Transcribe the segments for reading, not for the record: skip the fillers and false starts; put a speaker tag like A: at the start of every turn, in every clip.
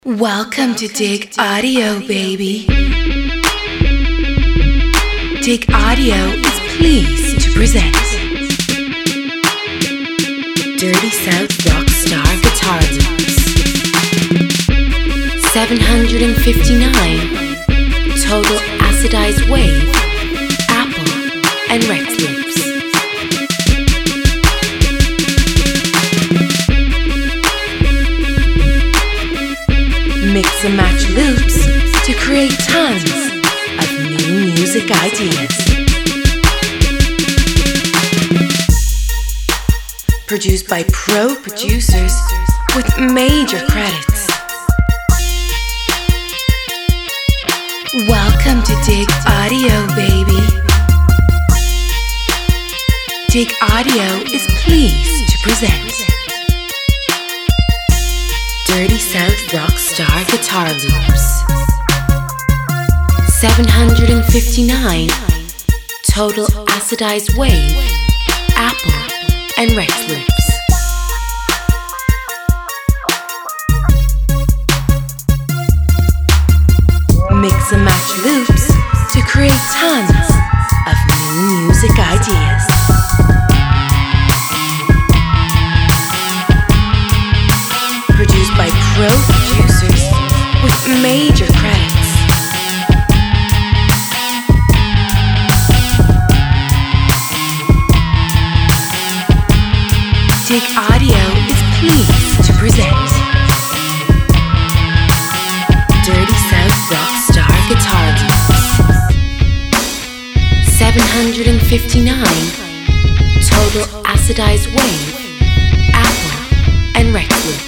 A: Welcome to Dig Audio, baby. Dig Audio is pleased to present Dirty South Rockstar Guitar Loops 759 Total Acidized Wave, Apple and Rex Loops. Mix and match loops to create tons of new music ideas. Produced by pro producers with major credits. Welcome to Dig Audio, baby. Dig Audio is pleased to present Dirty South Rockstar Guitar Loops 759 Total Acidized Wave, Apple and Rex Loops. Mix and match loops to create tons of new music ideas. Produced by pro producers with major credits. Dig Audio is pleased to present Dirty South Rockstar Guitar Loops 759 Total Acidized Wave, Apple and Rex Loops.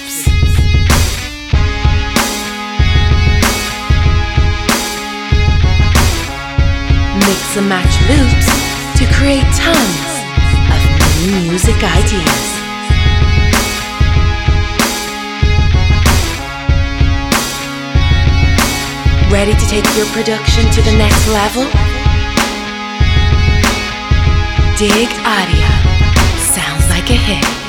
A: Mix and match loops to create tons of new music ideas. Ready to take your production to the next level? Dig Audio sounds like a hit.